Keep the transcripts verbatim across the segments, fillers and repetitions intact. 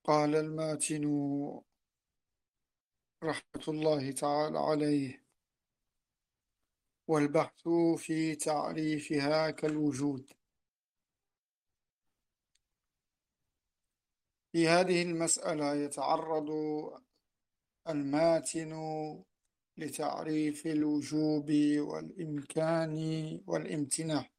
قال الماتن رحمة الله تعالى عليه: والبحث في تعريفها كالوجود. في هذه المسألة يتعرض الماتن لتعريف الوجوب والإمكان والامتناع.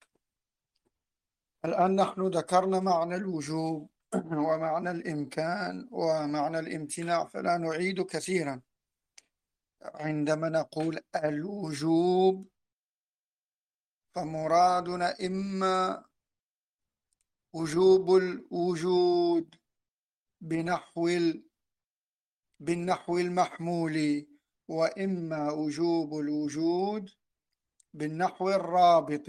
الآن نحن ذكرنا معنى الوجوب ومعنى الإمكان ومعنى الامتناع، فلا نعيد كثيرا. عندما نقول الوجوب فمرادنا إما وجوب الوجود بنحو ال... بالنحو المحمول، وإما وجوب الوجود بالنحو الرابط.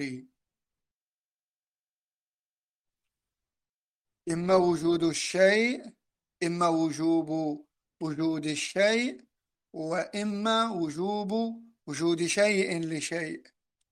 إما وجود الشيء، إما وجوب وجود الشيء، وإما وجوب وجود شيء لشيء.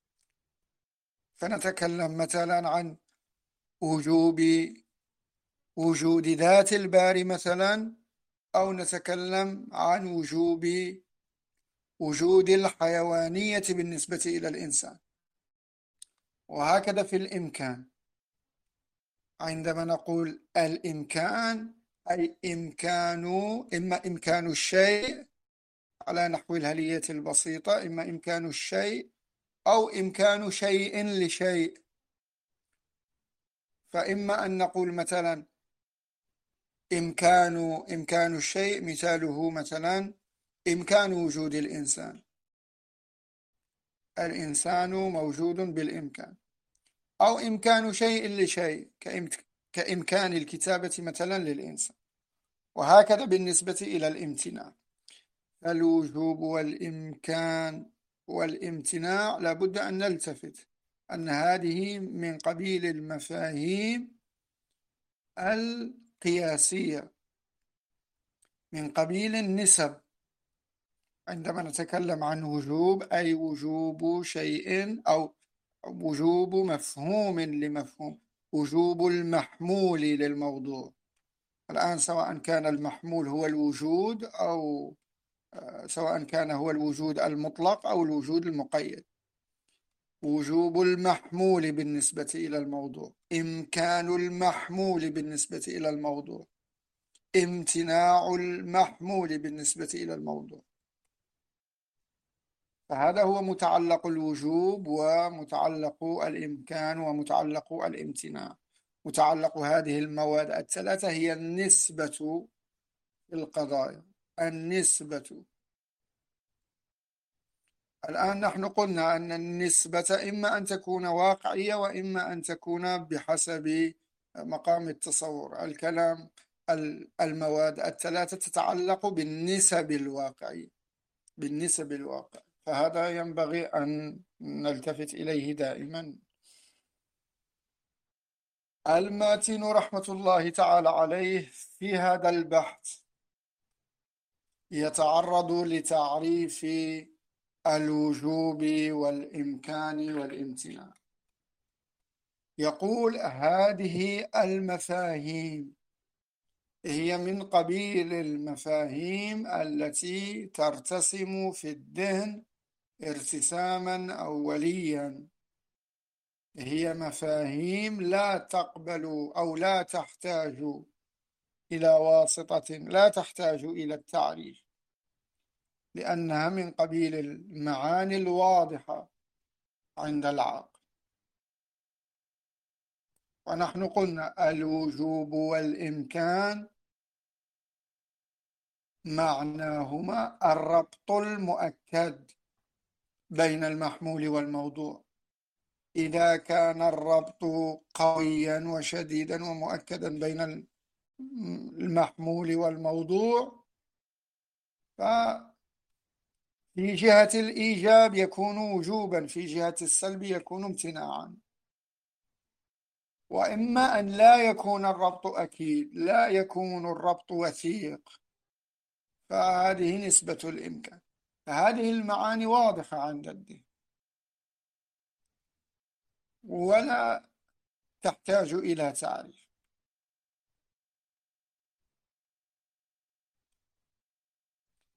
فنتكلم مثلا عن وجوب وجود ذات الباري مثلا، أو نتكلم عن وجوب وجود الحيوانية بالنسبة إلى الإنسان. وهكذا في الإمكان، عندما نقول الإمكان أي إمكان، إما إمكان الشيء على نحو الهلية البسيطة، إما إمكان الشيء أو إمكان شيء لشيء. فإما أن نقول مثلا إمكان إمكان الشيء، مثاله مثلا إمكان وجود الإنسان، الإنسان موجود بالإمكان، أو إمكان شيء لشيء كإمكان الكتابة مثلا للإنسان. وهكذا بالنسبة إلى الامتناع، الوجوب والإمكان والامتناع لابد أن نلتفت أن هذه من قبيل المفاهيم القياسية، من قبيل النسب. عندما نتكلم عن وجوب أي وجوب شيء أو وجوب مفهوم لمفهوم، وجوب المحمول للموضوع. الآن سواء كان المحمول هو الوجود، أو سواء كان هو الوجود المطلق أو الوجود المقيد. وجوب المحمول بالنسبة إلى الموضوع، إمكان المحمول بالنسبة إلى الموضوع، امتناع المحمول بالنسبة إلى الموضوع. فهذا هو متعلق الوجوب ومتعلق الإمكان ومتعلق الامتناع. متعلق هذه المواد الثلاثة هي النسبة في القضايا، النسبة. الآن نحن قلنا أن النسبة إما أن تكون واقعية وإما أن تكون بحسب مقام التصور. الكلام المواد الثلاثة تتعلق بالنسب الواقعية، بالنسب الواقع، فهذا ينبغي أن نلتفت إليه دائما. الماتن رحمة الله تعالى عليه في هذا البحث يتعرض لتعريف الوجوب والإمكان والامتناع. يقول: هذه المفاهيم هي من قبيل المفاهيم التي ترتسم في الذهن ارتساما أوليا. هي مفاهيم لا تقبل أو لا تحتاج إلى واسطة، لا تحتاج إلى التعريف، لأنها من قبيل المعاني الواضحة عند العاقل. ونحن قلنا الوجوب والإمكان معناهما الربط المؤكد بين المحمول والموضوع. إذا كان الربط قويا وشديدا ومؤكدا بين المحمول والموضوع، ففي جهة الإيجاب يكون وجوبا، في جهة السلب يكون امتناعا. وإما أن لا يكون الربط أكيد، لا يكون الربط وثيق، فهذه نسبة الإمكان. هذه المعاني واضحة عند الدين ولا تحتاج إلى تعريف.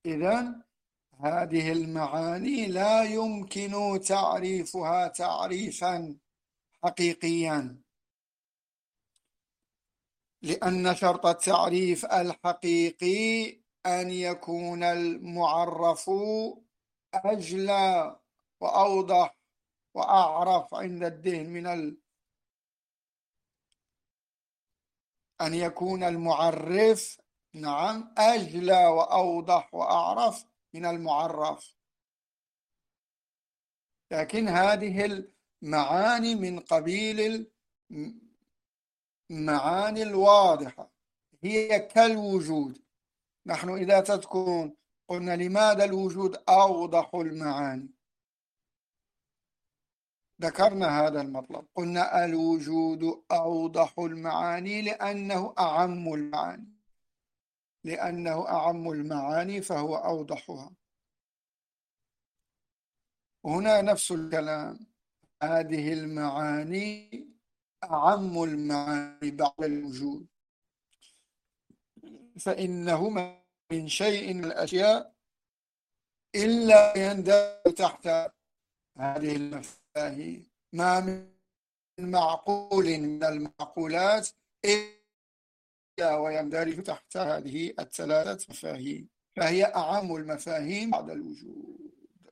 إذن هذه المعاني لا يمكن تعريفها تعريفا حقيقيا، لأن شرط التعريف الحقيقي أن يكون المعرف أجلى وأوضح وأعرف عند الذهن من ال... أن يكون المعرف نعم أجلى وأوضح وأعرف من المعرف. لكن هذه المعاني من قبيل المعاني الواضحة، هي كالوجود. نحن إذا تذكرون قلنا لماذا الوجود أوضح المعاني، ذكرنا هذا المطلب، قلنا الوجود أوضح المعاني لأنه أعم المعاني، لأنه أعم المعاني فهو أوضحها. هنا نفس الكلام، هذه المعاني أعم المعاني بعد الوجود، فإنه من شيء من الأشياء إلا يندرج تحت هذه المفاهيم، ما من معقول من المعقولات إلا ويندرج تحت هذه الثلاثة مفاهيم، فهي أعم المفاهيم بعد الوجود.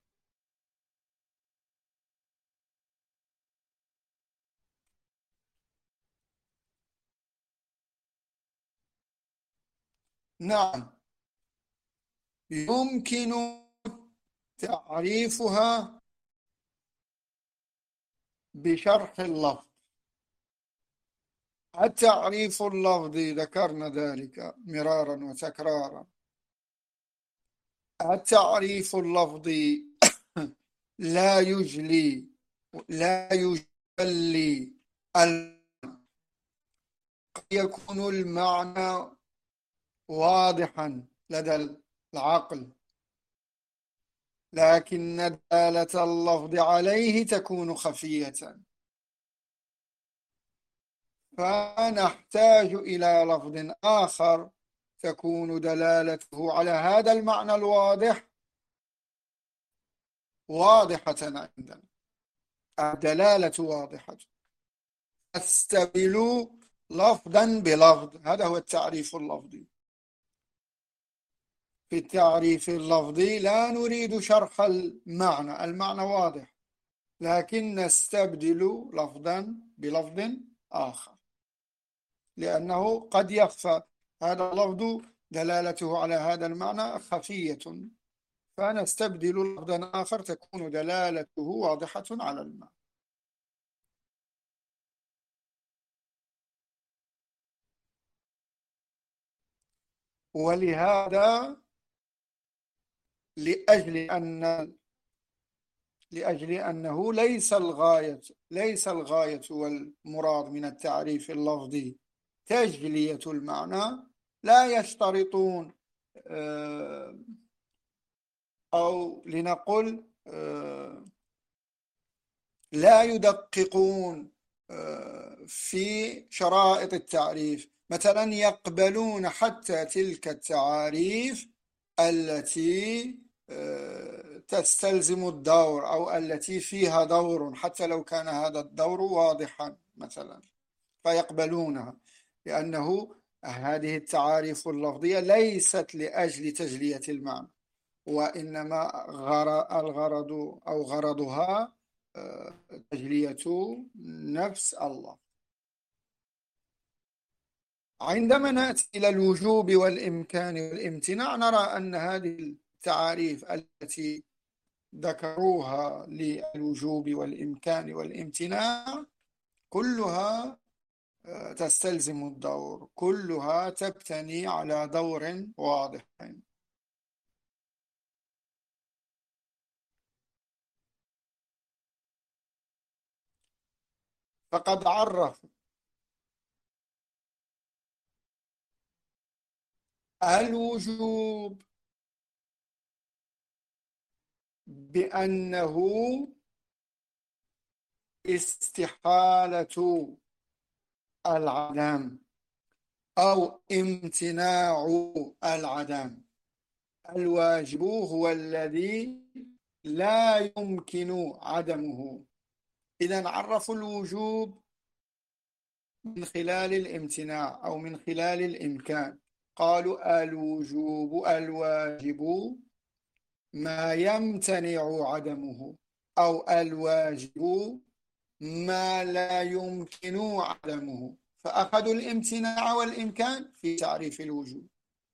نعم، يمكن تعريفها بشرح اللفظ. التعريف اللفظي ذكرنا ذلك مرارا وتكرارا. التعريف اللفظي لا يجلي لا يجلي قد يكون المعنى واضحا لدى العقل، لكن دلالة اللفظ عليه تكون خفية، فنحتاج إلى لفظ آخر تكون دلالته على هذا المعنى الواضح واضحة عندنا، الدلالة واضحة، استبدل لفظا بلفظ. هذا هو التعريف اللفظي. في التعريف اللفظي لا نريد شرح المعنى، المعنى واضح، لكن نستبدل لفظا بلفظ آخر، لأنه قد يخفى هذا اللفظ دلالته على هذا المعنى خفية، فنستبدل لفظا آخر تكون دلالته واضحة على المعنى. ولهذا لأجل أن لأجل أنه ليس الغاية ليس الغاية والمراد من التعريف اللفظي تجلية المعنى، لا يشترطون أو لنقل لا يدققون في شرائط التعريف، مثلا يقبلون حتى تلك التعاريف التي تستلزم الدور أو التي فيها دور حتى لو كان هذا الدور واضحا مثلا، فيقبلونها، لأنه هذه التعاريف اللفظية ليست لأجل تجلية المعنى، وإنما الغرض أو غرضها تجلية نفس الله. عندما نأتي إلى الوجوب والإمكان والامتناع نرى أن هذه التعاريف التي ذكروها للوجوب والإمكان والامتناع كلها تستلزم الدور، كلها تبتني على دور واضح. فقد عرف الوجوب بأنه استحالة العدم أو امتناع العدم. الواجب هو الذي لا يمكن عدمه. إذا عرفوا الوجوب من خلال الامتناع أو من خلال الإمكان. قالوا الوجوب الواجب ما يمتنع عدمه، أو الواجب ما لا يمكن عدمه، فأخذوا الامتناع والإمكان في تعريف الوجوب،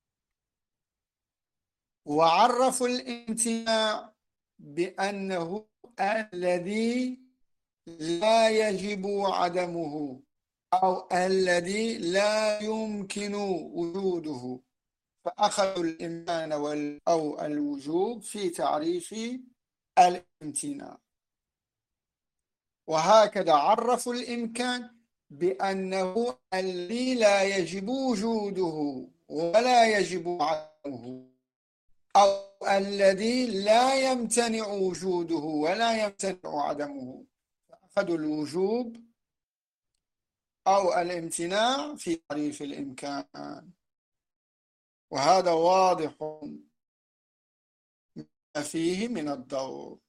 وعرفوا الامتناع بأنه الذي لا يجب عدمه أو الذي لا يمكن وجوده، فأخذوا الإمكان أو الوجوب في تعريف الامتناع. وهكذا عرفوا الإمكان بأنه الذي لا يجب وجوده ولا يجب عدمه، أو الذي لا يمتنع وجوده ولا يمتنع عدمه، فأخذوا الوجوب أو الامتناع في تعريف الإمكان. وهذا واضح ما فيه من الدور.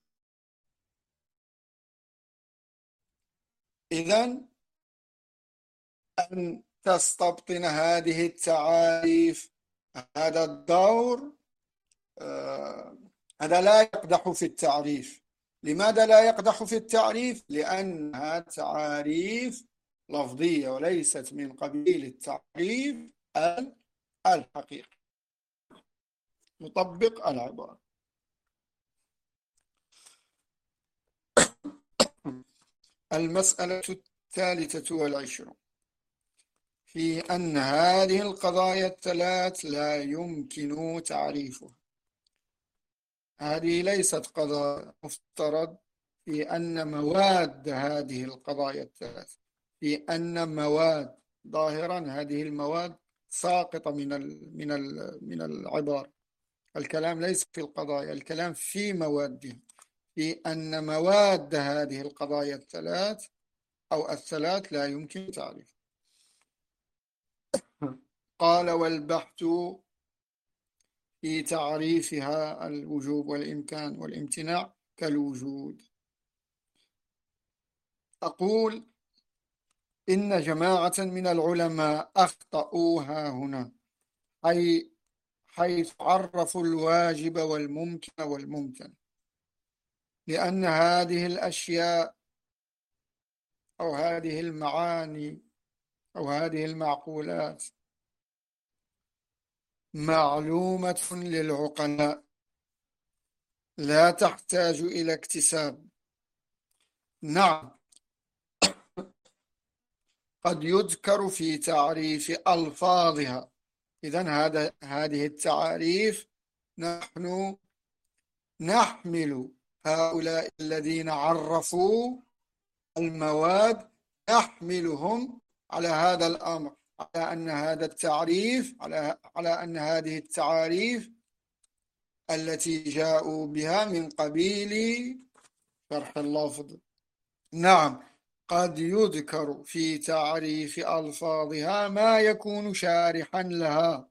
إذن أن تستبطن هذه التعاريف، هذا الدور، آه هذا لا يقدح في التعريف. لماذا لا يقدح في التعريف؟ لأنها تعاريف لفظية وليست من قبيل التعريف الحقيقي مطبق العبارة. المسألة الثالثة والعشرون في أن هذه القضايا الثلاث لا يمكن تعريفها. هذه ليست قضايا، مفترض في أن مواد هذه القضايا الثلاث، في أن مواد ظاهرا هذه المواد ساقطة من ال من ال من العبارة. الكلام ليس في القضايا، الكلام في موادها، في أن مواد هذه القضايا الثلاث أو الثلاث لا يمكن تعريف. قال والبحث في تعريفها الوجوب والإمكان والامتناع كالوجود. أقول إن جماعة من العلماء أخطأوها هنا، أي حيث عرفوا الواجب والممكن والممتن، لأن هذه الأشياء أو هذه المعاني أو هذه المعقولات معلومة للعقلاء لا تحتاج إلى اكتساب. نعم، قد يذكر في تعريف ألفاظها. إذن هذا هذه التعاريف نحن نحمل هؤلاء الذين عرفوا المواد، نحملهم على هذا الأمر، على أن هذا التعريف على على أن هذه التعاريف التي جاءوا بها من قبيل شرح اللفظ. نعم، قد يذكر في تعريف ألفاظها ما يكون شارحا لها،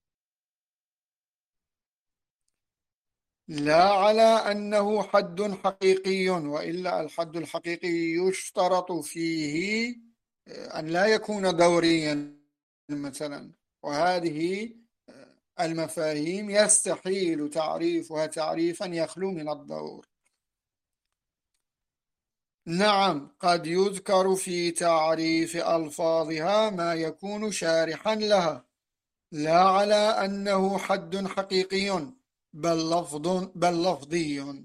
لا على أنه حد حقيقي، وإلا الحد الحقيقي يشترط فيه أن لا يكون دوريا مثلا، وهذه المفاهيم يستحيل تعريفها تعريفا يخلو من الدور. نعم، قد يذكر في تعريف ألفاظها ما يكون شارحا لها، لا على أنه حد حقيقي بل لفظ بل لفظي.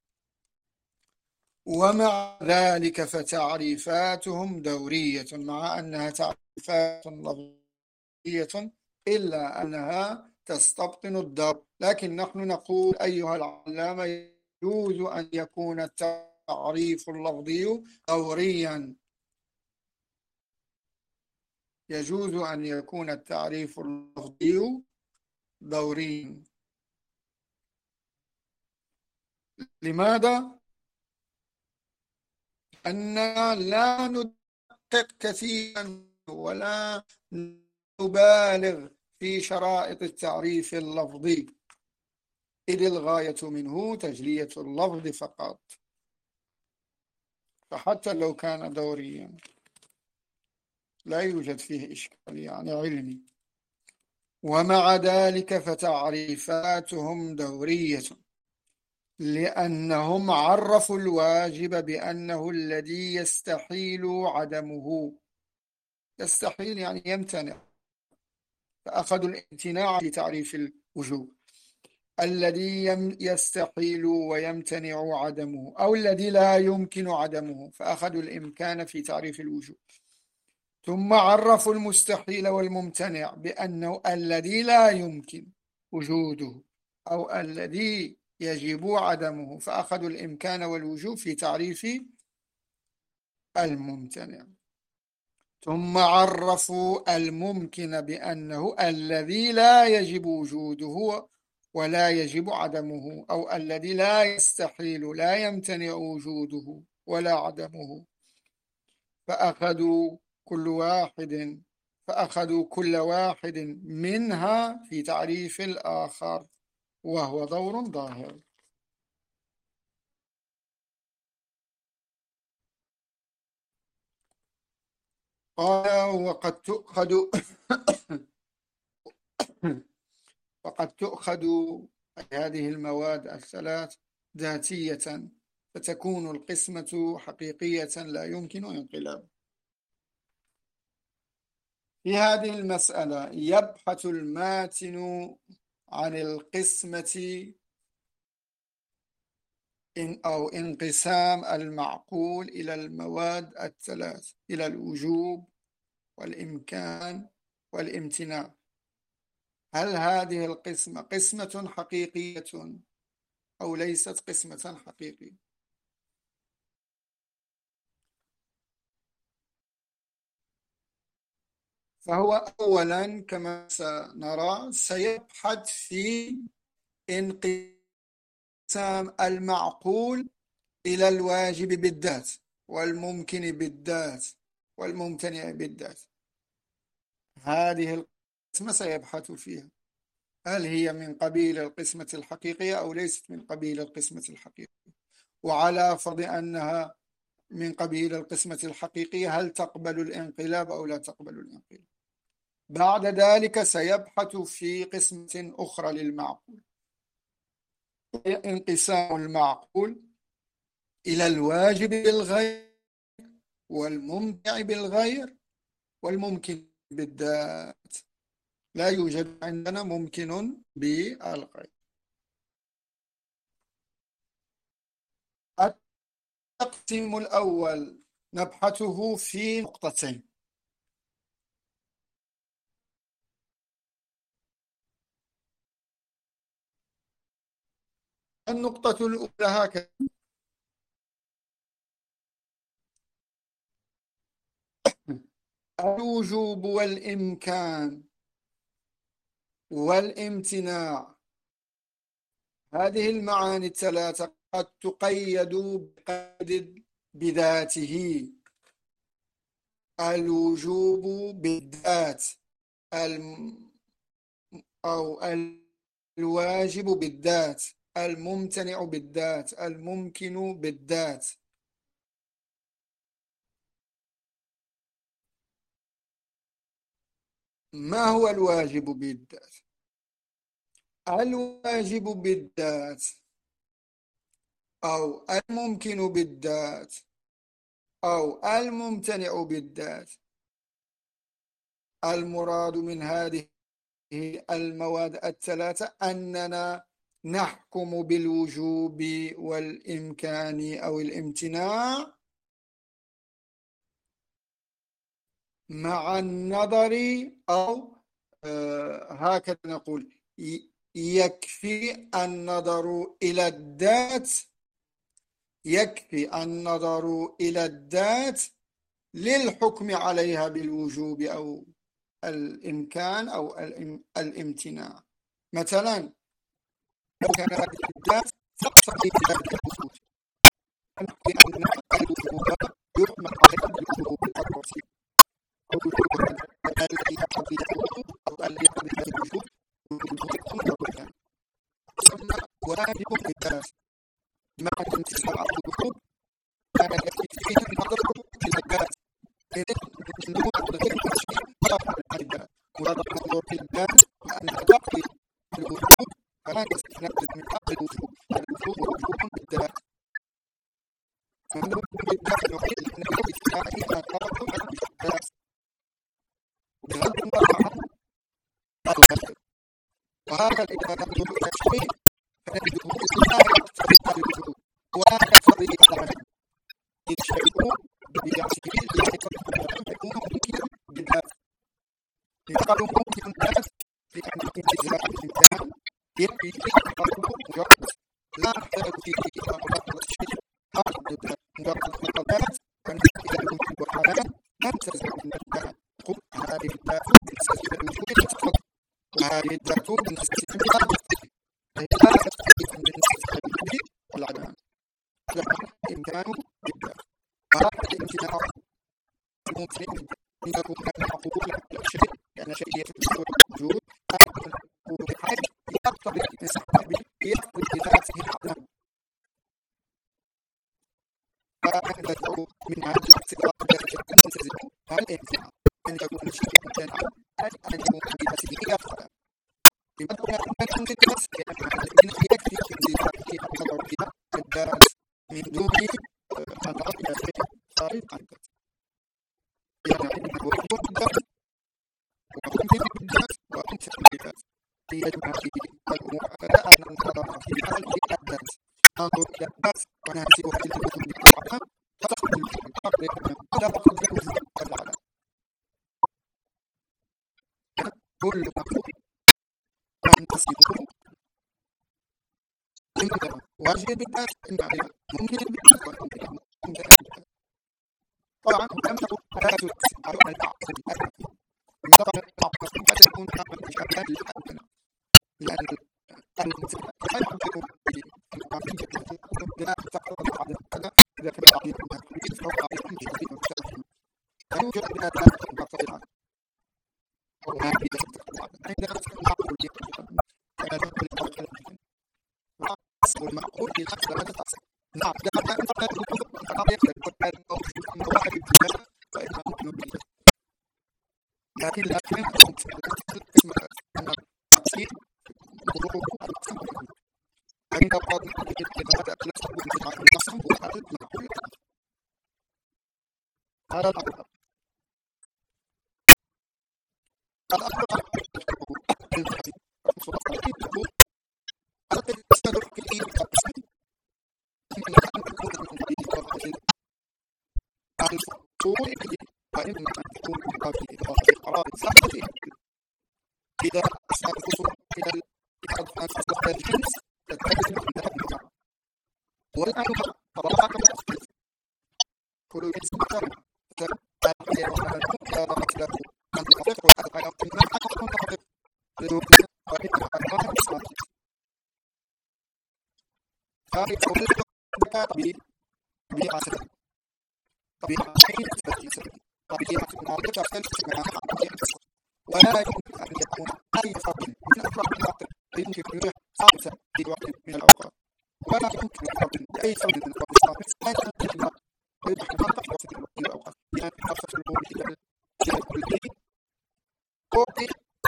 ومع ذلك فتعريفاتهم دورية، مع أنها تعريفات لفظية إلا أنها تستبطن الدور. لكن نحن نقول أيها العلامة يجوز أن يكون التعريف اللفظي دوريا، يجوز أن يكون التعريف اللفظي دوريا. لماذا؟ أننا لا ندقق كثيرا ولا نبالغ في شرائط التعريف اللفظي، إذ الغاية منه تجلية اللفظ فقط، فحتى لو كان دوريا لا يوجد فيه إشكال يعني علمي. ومع ذلك فتعريفاتهم دورية، لأنهم عرفوا الواجب بأنه الذي يستحيل عدمه. يستحيل يعني يمتنع، فأخذوا الامتناع في تعريف الوجوب. الذي يستحيل ويمتنع عدمه، أو الذي لا يمكن عدمه، فأخذوا الإمكان في تعريف الوجوب. ثم عرفوا المستحيل والممتنع بأنه الذي لا يمكن وجوده أو الذي يجب عدمه، فأخذوا الإمكان والوجوب في تعريف الممتنع. ثم عرفوا الممكن بأنه الذي لا يجب وجوده ولا يجب عدمه، أو الذي لا يستحيل لا يمتنع وجوده ولا عدمه، فأخذوا كل واحد فأخذوا كل واحد منها في تعريف الآخر، وهو دور ظاهر. قال وقد تؤخذ وقد تؤخذ هذه المواد الثلاث ذاتية، فتكون القسمة حقيقية لا يمكن انقلاب. في هذه المسألة يبحث الماتن عن القسمة إن أو انقسام المعقول إلى المواد الثلاث، إلى الوجوب والإمكان والامتناع. هل هذه القسمة قسمة حقيقية أو ليست قسمة حقيقية؟ فهو أولا كما سنرى سيبحث في انقسام المعقول إلى الواجب بالذات والممكن بالذات والممتنع بالذات. هذه القسمة سيبحث فيها، هل هي من قبيل القسمة الحقيقية أو ليست من قبيل القسمة الحقيقية؟ وعلى فرض أنها من قبيل القسمة الحقيقية هل تقبل الانقلاب أو لا تقبل الانقلاب؟ بعد ذلك سيبحث في قسمة أخرى للمعقول، انقسام المعقول إلى الواجب بالغير والممتع بالغير والممكن بالذات. لا يوجد عندنا ممكن بالغير. التقسيم الأول نبحثه في نقطتين. النقطة الأولى هكذا: الوجوب والإمكان والامتناع، هذه المعاني الثلاثة قد تقيد بقيد بذاته. الوجوب بالذات أو الواجب بالذات، الممتنع بالذات، الممكن بالذات. ما هو الواجب بالذات؟ الواجب بالذات أو الممكن بالذات أو الممتنع بالذات، المراد من هذه المواد الثلاثة أننا نحكم بالوجوب والإمكان أو الامتناع مع النظر، أو آه هكذا نقول يكفي النظر إلى الذات يكفي النظر إلى الذات للحكم عليها بالوجوب أو الإمكان أو الامتناع. مثلا لو كان الذات تقتضي الوجوب، لأن الوجوب يحمل عليها بالوجوب الأرضي أو الوجوب الذي يقتضي الوجوب أو الذي يقتضي الوجوب واجب القياس مع الانتساب على الوجوب التي فيه النظر في القياس إذ النوع الذي يشير إلى العبادة وهذا النظر في القياس أن تقي الوجوب فلا يستفاد من حق الوجوب الوجوب وجوب بالذات فنوع القياس الوحيد الذي يستطيع أن يتطلب القياس بغض النظر عن الغير وهذا الإبادة بدون تشريع فنجده لا يقتضي الوجوب ولا يقتضي العدم إذ شيء ببيعته لا يكون ممكنا بالذات يقال ممكن الناس لأن انتزاع الإنسان يكفي فيه قلبه مجرد لا يحتاج فيه إلى مجرد التشريع هذا مجرد المقالات أن إذا كنت بحالات لا تنتزع من الذات قم هذه الذات تنتزع من الوجود وهذه الذات تنتزع من الوجود أي لا تختلف من نسبة الوجود والعدم لها إمكان بالذات وهذا الامتناع ممكن أن يكون معقول على الشيء لأن شيء يتبع الوجود أكثر من الحاجة يقتضي الإنسان يقتضي بذاته العدم فأنبت من هذه الاعتبارات التي تنتزع الامتناع أن يكون الشيء ممتنعا أن يكون بذاته أفضل لماذا أن تدرس لأن يكفي في ذاته النظر إلى الذات من دون النظر إلى شيء خارج عن الذات يعني أنه يحضر بالذات وممكن بالذات وأنت بالذات يجمع فيه الأمور فلا أن ننظر في هذه الذات ننظر إلى الذات ونحسبها في الوجود بالعدم فتدخل في الأرض ولا تدخل في الوجود بالعدم كل مخلوق تنتصبه عندما واجب بالذات عندما ممكن بالذات وعندما ممكن بالذات طبعا لم تكن حياة على العقل الأدبي طبعا العقل قد يكون نوعا من الإشكالات للأدنى لأن المسلم لا يمكن بالعقلية التي تكون بناء فقط على الأدب إذا كان تعليم المهندس فهو تعليم جديد مختلف لا يوجد بناء ذلك المعتقد وهذه عندما تكون العقل والمعقول في نفس لا تتصل نعم لما أنت تقول القضية تكون واحد بالجهة فإنها ممكن بالجهة لكن لا يمكن اسم أن التفسير ظروف النقص عند بعض الكلمات التي تكون مع النقص وهذا المعقول هذا الأمر الأمر تستدر في القسم إما أن تكون من الفصول وإما أن تكون من قبل إضافة القرار الثابت إذا أصبح الفصول إلى الفصل الجنس تتجد من ذلك والآن طبعا التفصيل كل جنس مختلف فهذه الأمر لا ضغط له أن تحقق وتحقق من حقق من تحقق لذلك وإما أن تحقق هذه الطريقة طبيعة سهلة طبيعة شيء تستخدم طبيعة المعرفة تختلف معها عن طبيعة الصوت ولا يمكن أن يكون أي فرق من أفراد العقل يمكن أن يكون ثابتا في وقت من الأوقات ولا يمكن فرق بأي سبب من الأفراد الثابت لا يمكن أن يفتح المنطق في وسط الأوقات لأن أفضل الأمور إلى الجهة الكلية وقت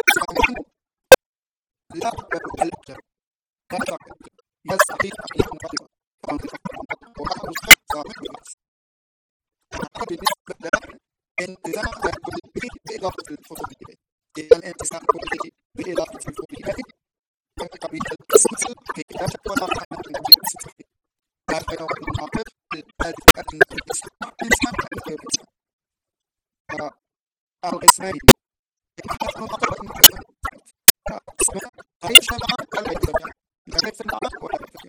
لا تقبل الأبجر لا تقبل يستطيع أن يكون قريبا وهذا مستحق صالح بالعكس بالنسبة له انتزاع الكلية بإضافة الفصول إليه إذا الانتزاع الكلية بإضافة الفصول إليه فقبيل القسم في لا تكون لا تحمل من أجل القسم لا تكون المعقل الذي أن الإنسان إنسان كان غير إنسان فالقسمين يحتاج مقاطعة من الإنسان فالقسمين ليس معه ولا يتبع لا يكفي العقل ولا يكفي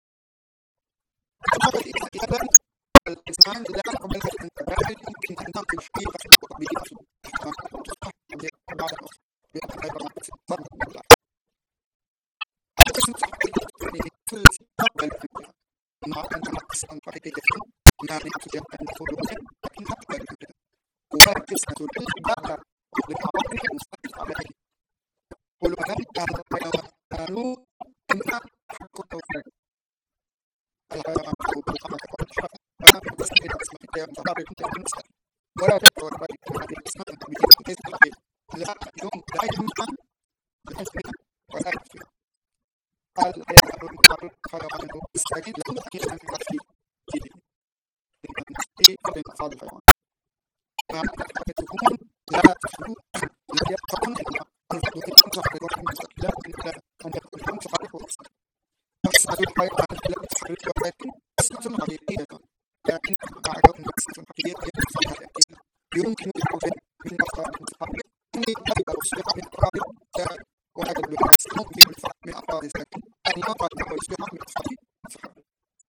إذا الإنسان لا يقبل الانتباه يمكن أن تنقل شيء فشل به أصله بعد الأصل بأن لا يبرع ضرب بالله القسم الحقيقي يعني كل تقبل في الكلام مع أنها قسم حقيقي مانعة جمع الفضول لكن تقبل في الكلام وهذه قسمة الباقة للعوامل المستقبل عليه قلوا هل كانوا كانوا إما حق ولا تكتب لا يوم لا يمكن ولا يكفي قال خلق عنه الساكن لا يمكن أن يكفي في قبل أفراد الحيوان فتكون لا تخلو لا يبقون إلا أن تكون تحرك لا أن تكون تحرك نفس الحيوان لا تحرك ولكن قصة حقيقية لكن مع كون قصة حقيقية يمكن الحفظ من أفراد المتحرك أن يقدر يصبح من أفراد وهذا بالعكس ممكن الفرق من أفراد الساكن أن يقدر يصبح من أفراد المتحرك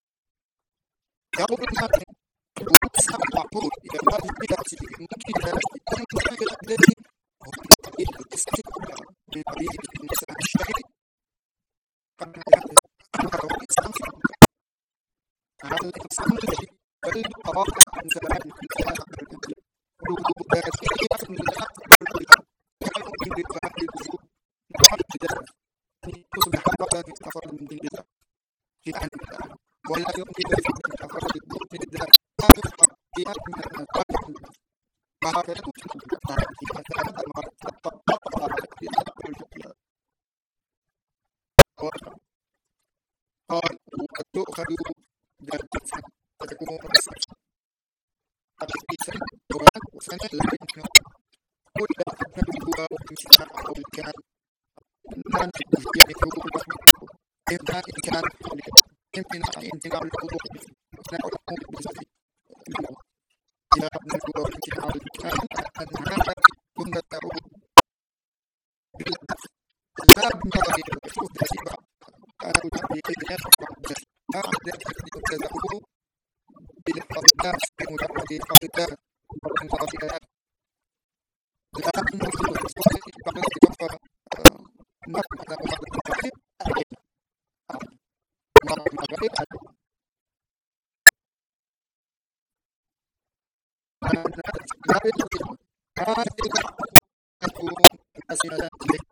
يقول الناظم والسبب المعقول إذا كان بذاته ممكن ذلك أن يكون الذي هو من قبيل القصة من قبيل الإنسان الشهري قبل أن يكون الإنسان في هذا الإنسان الذي بل قرار عن زمان الإنسان ولا يمكن أن تفرد من الذات قال وقد تؤخذ ذات فتكون رسالة حقيقة دوران وسنة لا يمكن كل هو امتناع أو الكلام لا نحدث يعني حقوق الرحمة إمكان إمكان امتناع امتناع الحقوق امتناع الحقوق بالذات إلى أن الحقوق امتناع الكلام أن هذا كنا تعود بالعكس لا بمغرب الحقوق تسيبها أنا بتحقيق ذلك لا أعداد تتزعه بالحقيقات بمجرد الحقيقات والانفرادات لا نريد التصوير بعد كفر نقل على بعض الحقائق بعض الحقائق لا يمكن هذه تكون أسئلة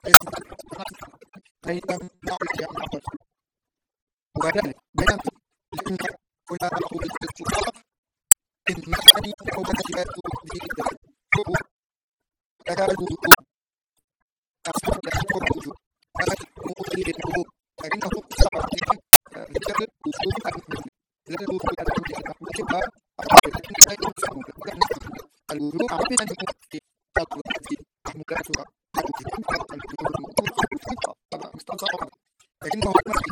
أيضا نعرف أن نعرف وذلك بيان لأن كنا نقول الاتفاق إن معني أو بدأت به هو تكاد الوجود أصبح يحكم الوجود هذا مقتضي الوجود لكنه سبب ذكر وجود المحمود لا الوجود المحمود المحمود لكن لا يفهم الوجود عرفنا أن يكون في تطور في محموداتها لكنه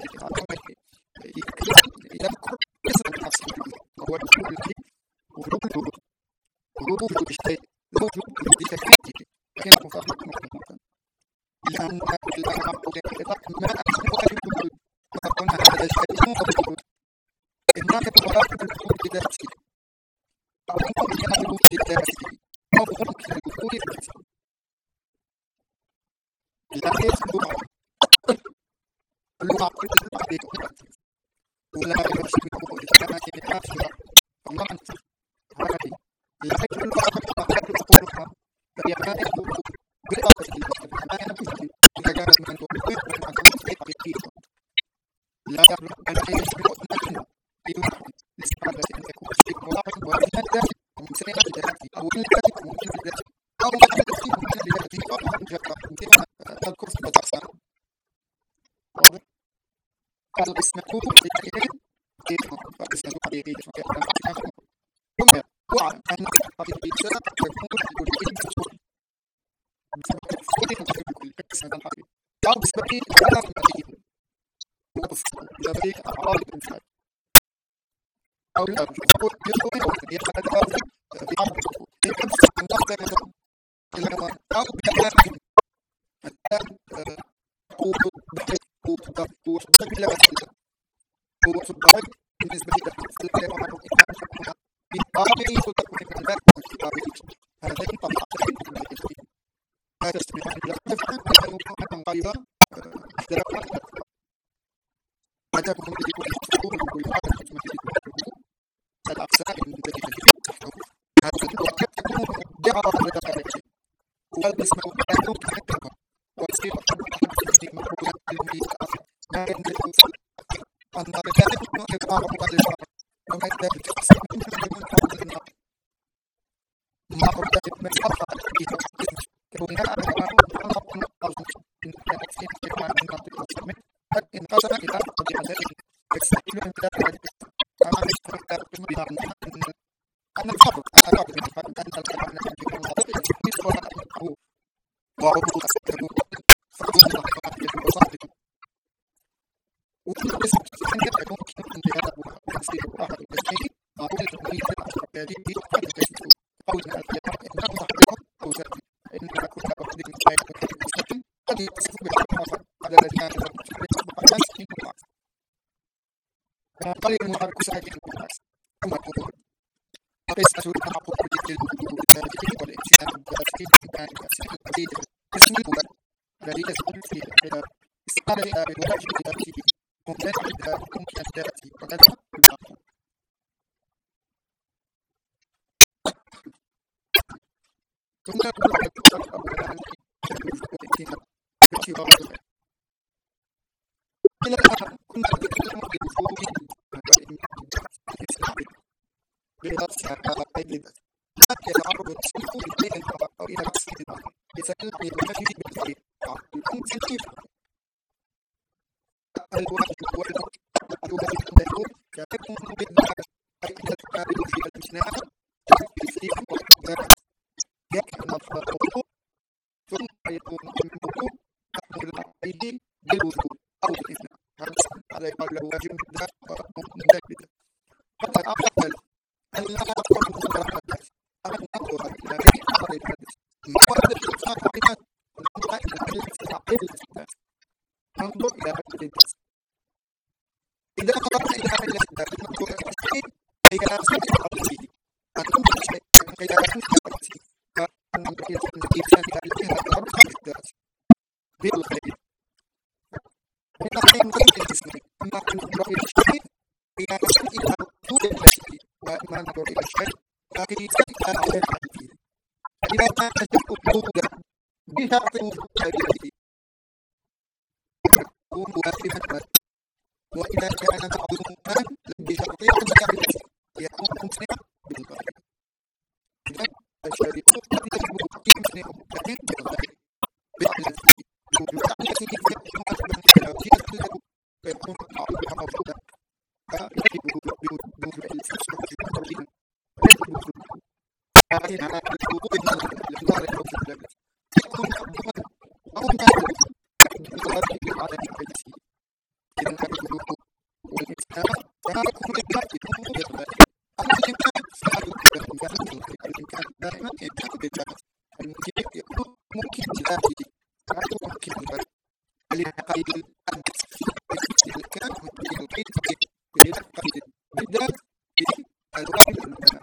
يذكر اسم النفس وهو الوجود الذي وجود الوجود وجود وجود الشيء وجود وجود تكفيته لكنه فاهم مطلقا لأن ما أحسن الوجود وقلنا هذا الشيء مو الوجود إنما تتوافق الوجود بذاته أو ممكن الوجود بذاته أو ممكن الوجود بذاته لا يسمع اللغة ولا يمشي منه الكلمات بحافظة الله أنت عربي لا يمكن أن تقولها فهي ما يقول بالأصل ما ينبغي إذا كانت من تقول عن تصديق بالكيف لا يمكن أن يسمع أثناء يمكن لاستفادة أن تكون شيء واحد ومن الذات ومن سنة ذاتي أو من الذات ومن الذات أو من الذات ومن الذات أو من الذات يمكن أن تذكر في الأقسام قال اسمه حقيقي فاسمه حقيقي ثم واعلم أن حقيقي تكون بكل مسؤول بسبب الفقر بكل اسم حقيقي أو بسبب الأعراض الحقيقية بسبب أعراض الإنسان أو لا يقول يقول يقول هذا بأمر يمكن أن نقدر إلى أو بأمر قوة بحث قوة ضغط قوة سبيل وسيلة قوة الضغط بالنسبة للسلسلة ومعروف إنها من قابل تكون في الباب والكتاب هذا ينطبق على الكتاب لا تستطيع أن تفهم أنه كان غير اختلاف عدم لكل حكومة وكل حاجة حكومة الأقسام التي تحكم هذا الوقت تكون مبدعة لدى والاسم مبدعة تحكم ويصير في محروقات الميزة لا يمكن أن نتكلم إقرار مقدسة ومن قليل المحرك ساكن الناس ثم القبور قصة التحقق بالوجود الثابت والانسان الذاتي كان كسر الجديد اسم الأول الذي يدخل فيه الخلاف استقال بواجب ذاته ممكن الذات ممكن الذاتي وكذا الباطل ثم يقول على الشرط أولا الانتهاء إلى الآن كنا نتكلم بوجود بنفسها كقيد لكن العرض التصنيف بين الأخر أو إلى مقصد آخر يتكلم بمشي بالفعل التنسيق الواجب والمطلوب التدور يكون بالمعنى حيث تقابل في الامتناع بالفعل والإقدار يكون المطلوب ثم يكون المطلوب تحمل الأيدي بالوجود أو الإثناء هذا يقال له واجب بالذات ومثبت حتى أفضل أن لا أقول مجرد أن أنظر إلى أمر الحدث مقابل الإنسان فقط ننظر إلى الاستعقال الأحداث ننظر إلى الحدث إذا نظرنا إلى الأحداث ننظر إلى الشيء إذا سمع قلبه أن ننظر شيء إذا سمع قلبه فأن ننظر إلى الإنسان الذي يظهر الأحداث بالخير من أحيان غير الجسم أما أن ننظر إلى الشيء إذا سمع وجود الشيء وما ننظر إلى الشيء لكن يستطيع أن يفعل فيه إذا كان الشيء موجودا بشرط وجوده يكون واجبا وإذا كان معلوما بشرط عدم يكون ممتنعا بالغير إذا الشريط يجب يمتنع لكن بالغير بالعلة بوجود عدته فيكون واجبا فيكون فيكون معروفا موجودا فيجب بوجود الإنسان موجودا لكن على الوجود الإخبار الموجود يكون مقدما أو متعلقا بالغير بالعدم الرئيسي إذا كان الوجود والإنسان فلا يكون الإمكان بالغير أما الإمكان فلا يمكن الإمكان دائما يمكن بالذات الممكن يكون ممكن بذاته غير ممكن بالغير القيد الأدت في الكلام ممكن القيد بالذات بالذات بالواجب الممكن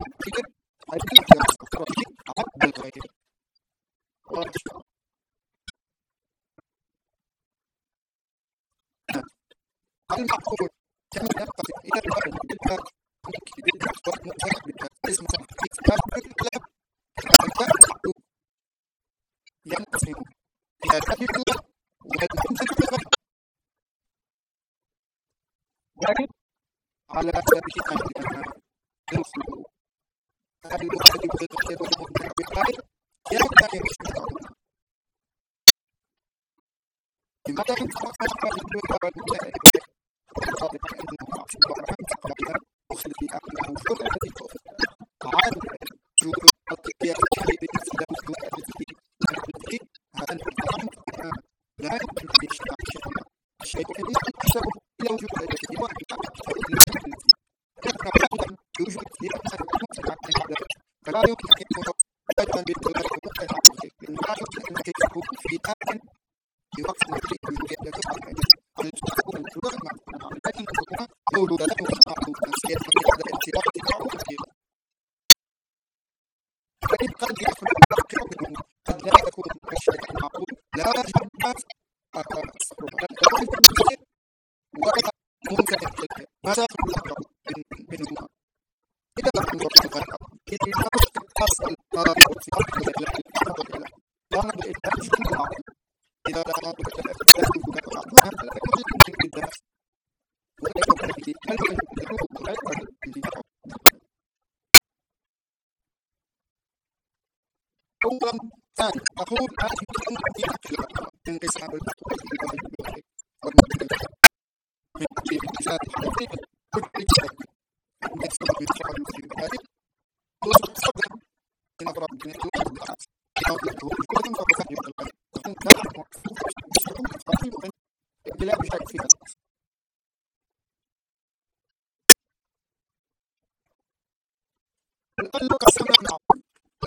المعقول كما ينقسم إلى الغرب بالباب ممكن بالباب والمجرد بالباب اسم إثبات بالكلام الباب المعقول ينقسم إلى الباب بالله والمنزل بالغرب لكن على سبيل أنها ينصب هذه الواجب بالغير والمنزل بالغير يبدأ يمشي لماذا ينصب هذا الباب والمنزل الخاطئ أنه معصوم ورحمة قبلها وصل في أقله فرع التي توفر عاد جود الطبيعة الحالي بالنسبة لمستوى الذي نحن هذا الكلام لا يمكن أن يشتغل شيئا الشيء الذي يحسب إلى وجود الذي واحد فإن يبقى بعضا يوجد لأنها المجتمع الحدث فلا يمكن أن يكون أيضا بالطبيعة المجتمع لأن لا يمكن أن يكون في آن يوقف الذي يوجد لك أن تكون الوضع لكن تكون موجودة له معروف نفسيا في هذا الانتباه معروف كثيرا فإن قد يكون الواقع منه قد لا يكون الشيء المعقول لا يجب الناس لا يجب الشيء ولا ممكن الشيء ماذا يكون الأقرب منهما إذا لم يكن الغرب إذا لم يكن أصل مرات والصفات من الله الأقرب له وأنا بالإنسان شيء معقول إذا لم يكن الإنسان يكون معقولا فلا يكون يمكن بالنفس ولا يكون به بل يكون ولا يكون به أولا ثاني أقول هذه تكون في عقل انقسام الأقوال في الوحي والمدينة من أجل الإنسان الحقيقي كل شيء أن يسمى بالفعل في ذلك وتصدق إن أقرب من الوحي بالعكس أو يكون كل ما بفعل الغير وكن لا يكون بلا بشيء في هذا الآن لو قسمنا المعقول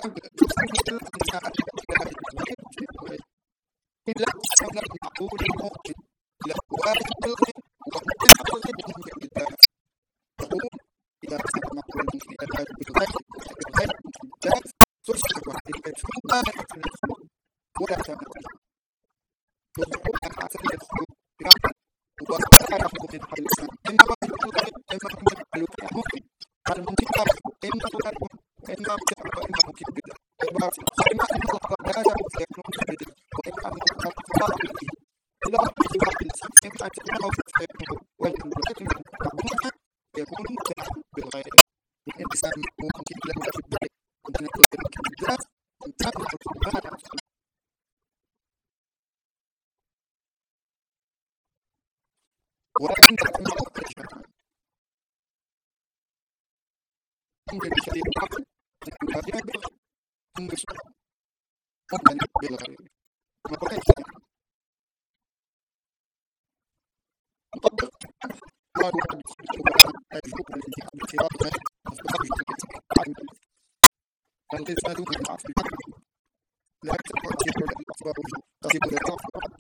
إلا قسمنا المعقول الممكن إلى واجب بالغير وممتنع بالغير وممكن بالذات. تقول إذا قسمنا المعقول الممكن إلى واجب بالغير بالغير ممكن بالذات تصبح هذه الكلمة مانعة من الخروج ولا تمنع. تصبح مانعة من الخروج بمعنى ولا يخرج من حل الإسلام إما واجب بالغير إما ممكن الممكن إما واجب إما وإما ممكن بالذات. إما أن الله هذا سيكون بالذات وإما أن الله تعالى به إذا أردت واحد الإسلام إما أن تكون سيكون واجب بالغير إما يكون ممتنع بالغير. الإنسان ممكن له واجب بالغير وأن يكون ممكن بالذات وانتهى سبحانه وتعالى. ولكن ممكن بشديد العقل أن يكون واجبا بالغير ممكن ممكن بالغير ما قلت نطبق ما هو الحكم الانتهاء باختيار غير فالقسمة من ضعف الحكم لا تؤثر الأسباب تصيب الإعراف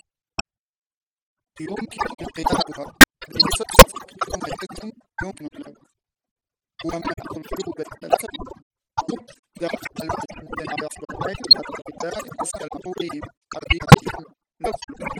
يمكن انقلابها بالنسبة ثم يمكن يمكن انقلابها وما يكون حدود الثلاثة إذا المعنى الممكن على أسباب غير الأسباب المسألة المقولية قضية لو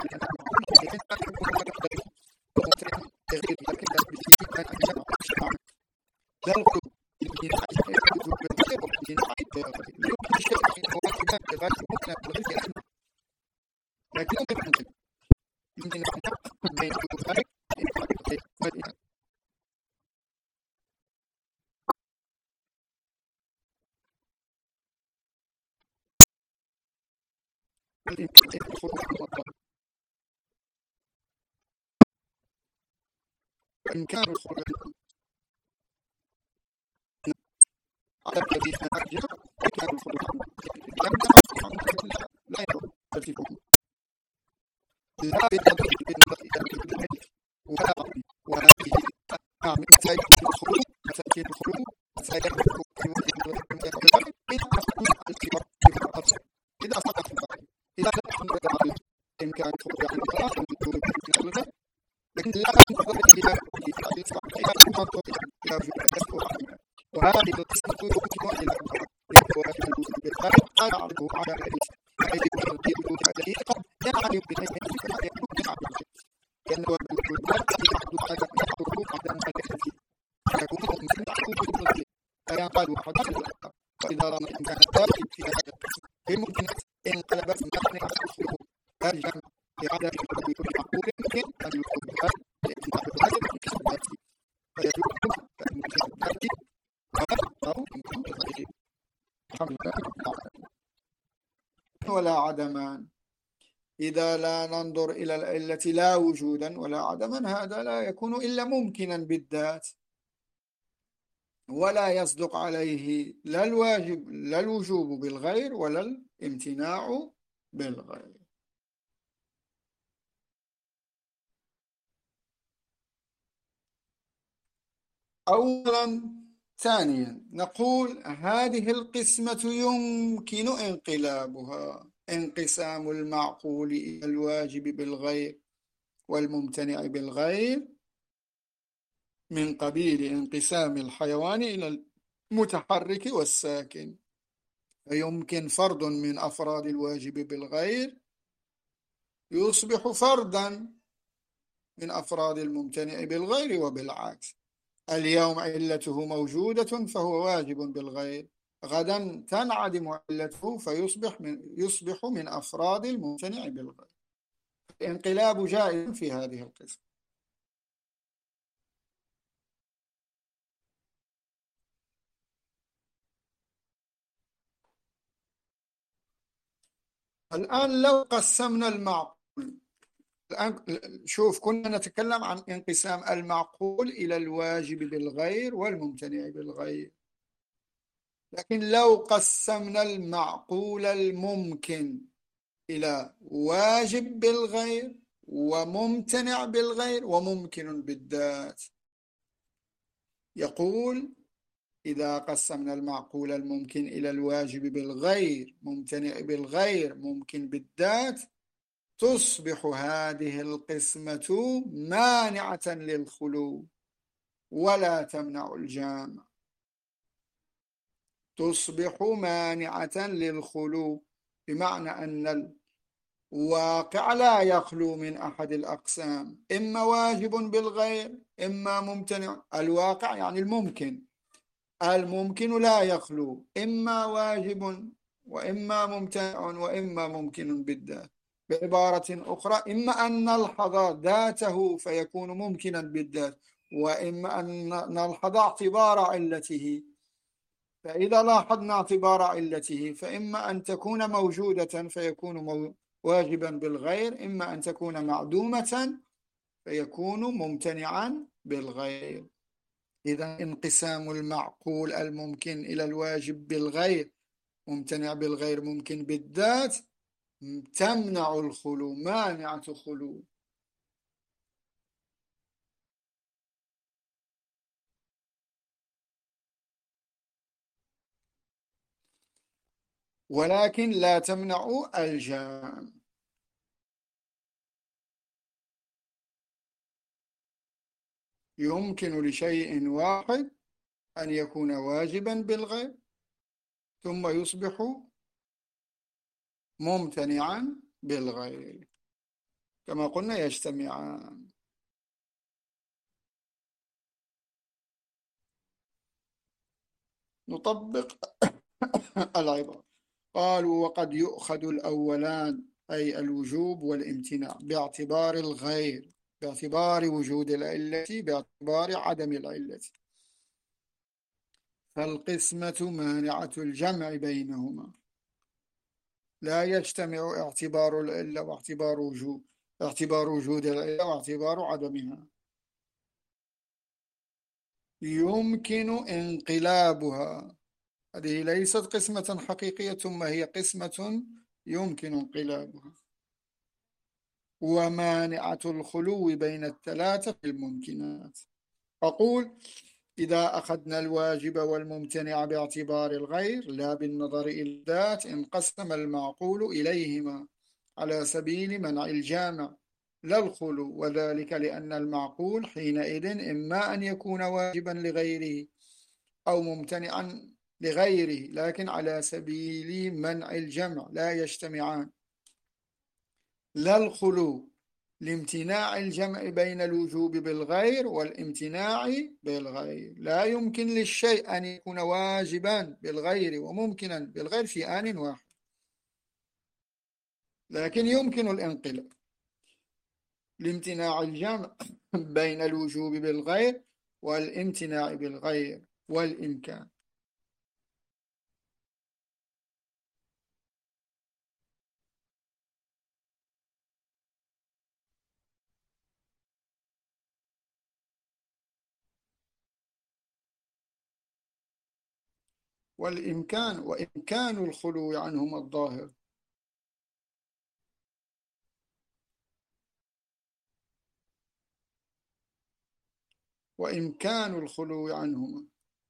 إمكان الخروج على الذي نرجع إمكان الخروج لا يرى ترتيبهم لا بالتدريج بالنظر ولا ولا به نعم مسائل الخروج مسائل الخروج مسائل الخروج إذا أصبح الباقي إذا لم يكن على إمكان الخروج عن الغرض والخروج لكن لا تنظر إلى وهذه القسمة يمكن أن يكون بالغالب قال عرضه على الحديث حيث يكون في وجود حقيقة يعلم بنفسه فلا يكون بنعمه لأنه الوجود لا يعبد على يعبده على مخالفته فيكون من معبود فينقل حدث وإذا رأى الإنسان الداخل في هذا القسم فيمكن انقلب في معنى الخروج ذلك لعدم وجود معقول يمكن أن يكون بهذا الاتباع بهذا الكلمات فيجوز الممكن الذاتي أو يمكن بغيره. الحمد لله ولا عدما. إذا لا ننظر إلى العلة لا وجودا ولا عدما هذا لا يكون إلا ممكنا بالذات ولا يصدق عليه لا الواجب لا الوجوب بالغير ولا الامتناع بالغير. أولا. ثانيا نقول هذه القسمة يمكن انقلابها انقسام المعقول إلى الواجب بالغير والممتنع بالغير من قبيل انقسام الحيوان إلى المتحرك والساكن. فيمكن فرد من أفراد الواجب بالغير يصبح فردا من أفراد الممتنع بالغير وبالعكس. اليوم علته موجودة فهو واجب بالغير، غدا تنعدم علته فيصبح من يصبح من أفراد الممتنع بالغير. الانقلاب جائز في هذه القسم. الآن لو قسمنا المعقول، الآن شوف كنا نتكلم عن انقسام المعقول إلى الواجب بالغير والممتنع بالغير، لكن لو قسمنا المعقول الممكن إلى واجب بالغير وممتنع بالغير وممكن بالذات، يقول إذا قسمنا المعقول الممكن إلى الواجب بالغير ممتنع بالغير ممكن بالذات، تصبح هذه القسمة مانعة للخلو ولا تمنع الجامع. تصبح مانعة للخلو بمعنى أن الواقع لا يخلو من أحد الأقسام، إما واجب بالغير إما ممتنع. الواقع يعني الممكن، الممكن لا يخلو إما واجب وإما ممتنع وإما ممكن بالذات. بعبارة أخرى، إما أن نلحظ ذاته فيكون ممكنا بالذات، وإما أن نلحظ اعتبار علته. فإذا لاحظنا اعتبار علته فإما أن تكون موجودة فيكون مو... واجبا بالغير، إما أن تكون معدومة فيكون ممتنعا بالغير. إذا انقسام المعقول الممكن إلى الواجب بالغير ممتنع بالغير ممكن بالذات تمنع الخلو، مانعة خلو. ولكن لا تمنع الجامع. يمكن لشيء واحد أن يكون واجبا بالغير ثم يصبح ممتنعا بالغير، كما قلنا يجتمعان. نطبق العبارة. قالوا وقد يؤخذ الأولان أي الوجوب والامتناع باعتبار الغير، باعتبار وجود العلة باعتبار عدم العلة، فالقسمة مانعة الجمع بينهما. لا يجتمع اعتبار العلة واعتبار وجود اعتبار وجود العلة واعتبار عدمها. يمكن انقلابها، هذه ليست قسمة حقيقية ثم هي قسمة يمكن انقلابها. ومانعة الخلو بين الثلاثة في الممكنات. أقول إذا أخذنا الواجب والممتنع باعتبار الغير لا بالنظر إلى الذات انقسم المعقول إليهما على سبيل منع الجامع لا الخلو، وذلك لأن المعقول حينئذ إما أن يكون واجبا لغيره أو ممتنعا لغيره لكن على سبيل منع الجمع لا يجتمعان، لا الخلو لامتناع الجمع بين الوجوب بالغير والامتناع بالغير. لا يمكن للشيء أن يكون واجبا بالغير وممكنا بالغير في آن واحد، لكن يمكن الانقلاب لامتناع الجمع بين الوجوب بالغير والامتناع بالغير والإمكان. والإمكان وإمكان الخلو عنهما الظاهر. وإمكان الخلو عنهما،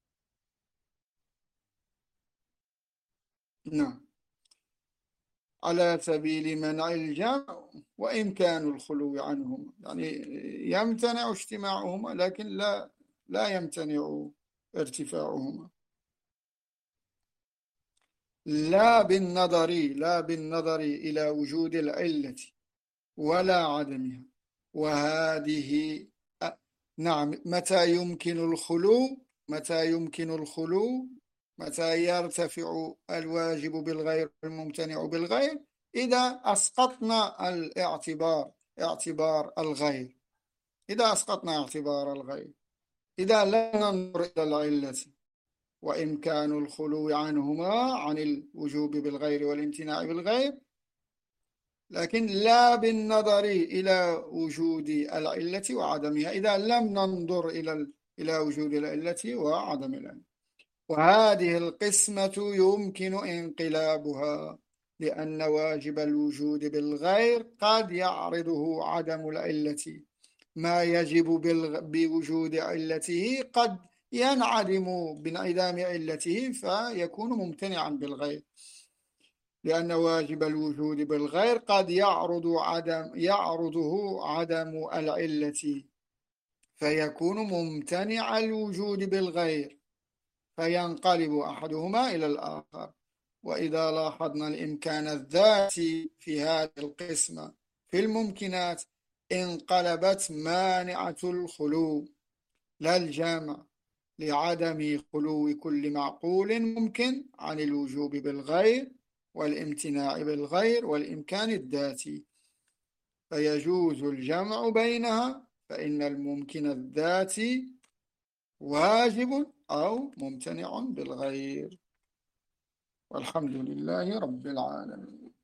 نعم، على سبيل منع الجمع وإمكان الخلو عنهما، يعني يمتنع اجتماعهما لكن لا لا يمتنع ارتفاعهما. لا بالنظر لا بالنظر إلى وجود العلة ولا عدمها. وهذه نعم، متى يمكن الخلو متى يمكن الخلو متى يرتفع الواجب بالغير والممتنع بالغير؟ إذا أسقطنا الاعتبار اعتبار الغير إذا أسقطنا اعتبار الغير إذا لم ننظر إلى العلة. وإمكان الخلو عنهما عن الوجوب بالغير والامتناع بالغير، لكن لا بالنظر إلى وجود العلة وعدمها إذا لم ننظر إلى إلى وجود العلة وعدم العلة. وهذه القسمة يمكن انقلابها لأن واجب الوجود بالغير قد يعرضه عدم العلة، ما يجب بوجود علته قد ينعدم بانعدام علته فيكون ممتنعا بالغير، لأن واجب الوجود بالغير قد يعرض عدم يعرضه عدم العلة، فيكون ممتنع الوجود بالغير، فينقلب أحدهما إلى الآخر. وإذا لاحظنا الإمكان الذاتي في هذه القسمة في الممكنات انقلبت مانعة الخلو لا الجامع، لعدم خلو كل معقول ممكن عن الوجوب بالغير والامتناع بالغير والإمكان الذاتي، فيجوز الجمع بينها، فإن الممكن الذاتي واجب أو ممتنع بالغير. والحمد لله رب العالمين.